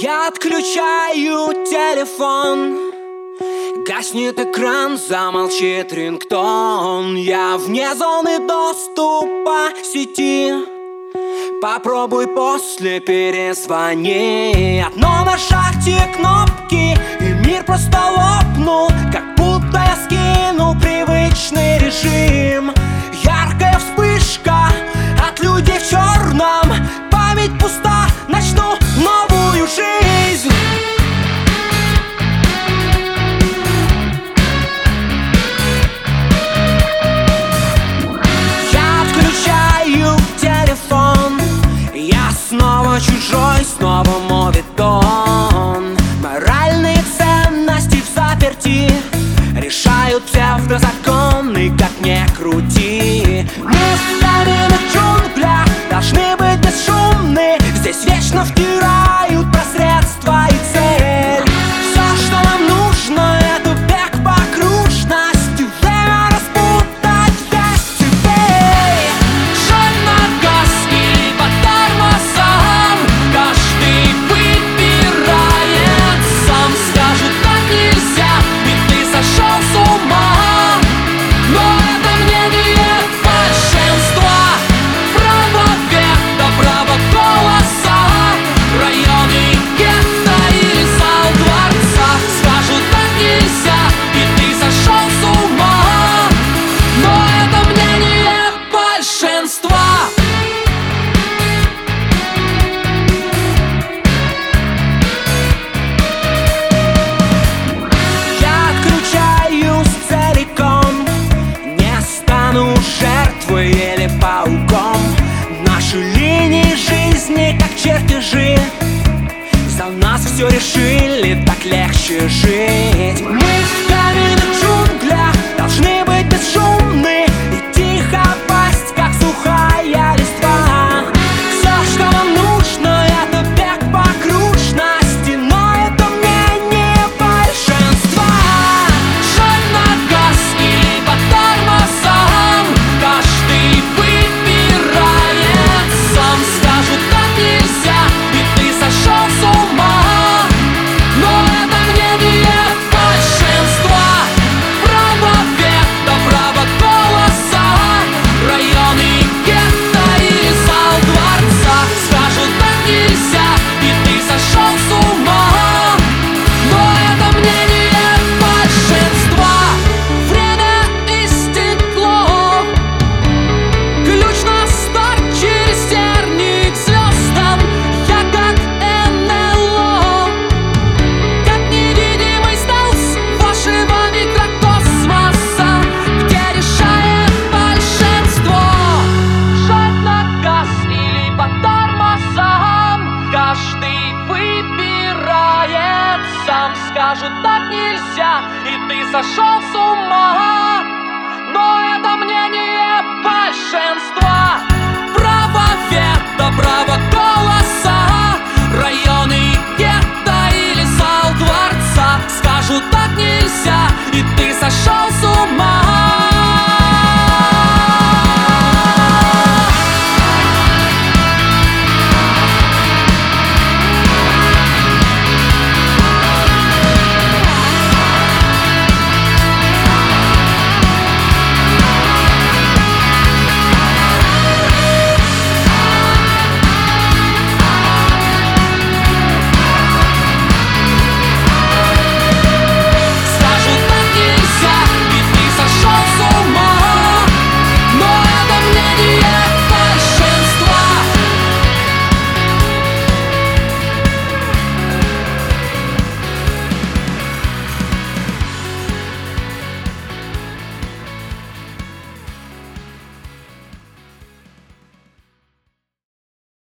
Я отключаю телефон, гаснет экран, замолчит рингтон. Я вне зоны доступа сети. Попробуй после перезвони. Одно нажатие кнопки, и мир просто лопнул, как будто я скинул привычный режим. Яркая вспышка от людей в черном. Память пуста, начну новую жизнь. Я отключаю телефон. Я снова чужой, снова моветон. Моральные ценности в заперти решают псевдозаконы, как ни крути. Мы с вами на джунглях должны быть бесшумны. Здесь вечно втирают про средства и цель. Все, что нам нужно, это бег по окружности. Время распутать весь теперь. Жать на газ и по тормозам. Каждый выбирает сам. Скажут, так нельзя, ведь ты сошел с ума. Но это мнение большинства. Право вето, право голоса. Районы гетто или зал дворца. Скажут, так нельзя, ведь ты сошел с ума. Но это мнение большинства. Я отключаюсь целиком. Не стану жертвой или пауком. Наши линии жизни как чертежи. За нас все решили, так легче жить. Мы